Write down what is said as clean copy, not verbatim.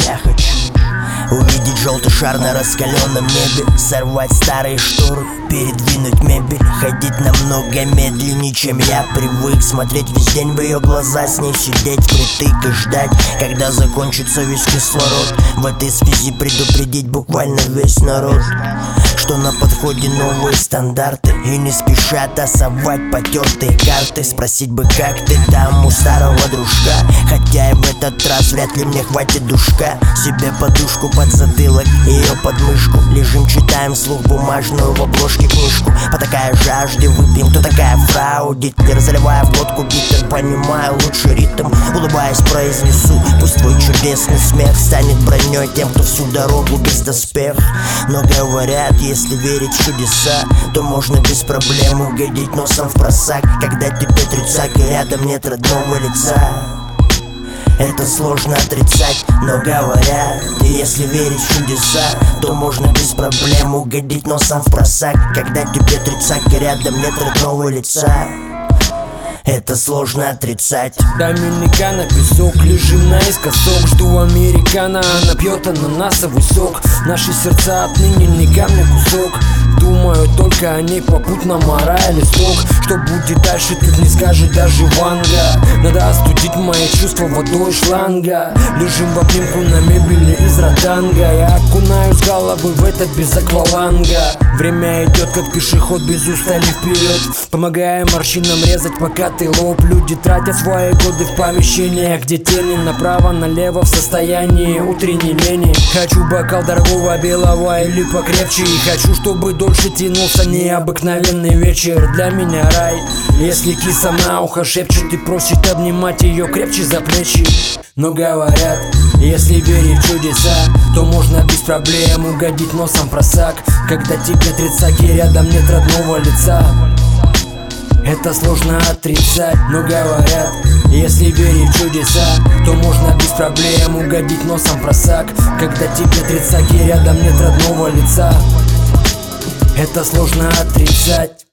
Я хочу увидеть желтый шар на раскаленном небе, сорвать старые шторы, передвинуть мебель, ходить намного медленнее, чем я привык, смотреть весь день в ее глаза, с ней сидеть впритык и ждать, когда закончится весь кислород. В этой связи предупредить буквально весь народ, что на подходе новые стандарты, и не спешат тасовать потертые карты. Спросить бы, как ты там у старого дружка, хотя и в этот раз вряд ли мне хватит душка. Себе подушку под затылок, ее подмышку, лежим, читаем вслух бумажную в обложке книжку. По такая жажде выпьем, кто такая фрау Гитлер, заливая в глотку битер, понимаю лучший ритм, улыбаясь произнесу: пусть твой чудесный смех станет броней тем, кто всю дорогу без доспех. Но говорят, если верить в чудеса, то можно без проблем угодить носом в просак, когда тебе тридцать и рядом нет родного лица. Это сложно отрицать, но говорят, если верить в чудеса, то можно без проблем угодить носом в просак, когда тебе тридцать и рядом нет родного лица. Это сложно отрицать. Доминикана, песок, лежим наискосок, жду американо, она пьет ананасовый сок. Наши сердца отныне не камня кусок. Думаю только о ней попутно, морая листок. Что будет дальше, тут не скажет даже Ванга. Надо остудить мои чувства водой шланга. Лежим в обнимку на мебели из ротанга. Я окунаюсь с головы в это без акваланга. Время идет как пешеход, без устали вперед, помогая морщинам резать покатый лоб. Люди тратят свои годы в помещениях, где тени направо-налево в состоянии утренней лени. Хочу бокал дорогого белого или покрепче, и хочу, чтобы дольше тянулся необыкновенный вечер. Для меня рай, если киса на ухо шепчет и просит обнимать ее крепче за плечи. Но говорят, если верить в чудеса, то можно без проблем угодить носом в просак, когда тебе тридцать и рядом нет родного лица. Это сложно отрицать, но говорят, если верить в чудеса, то можно без проблем угодить носом в просак, когда тебе тридцать и рядом нет родного лица. Это сложно отрицать.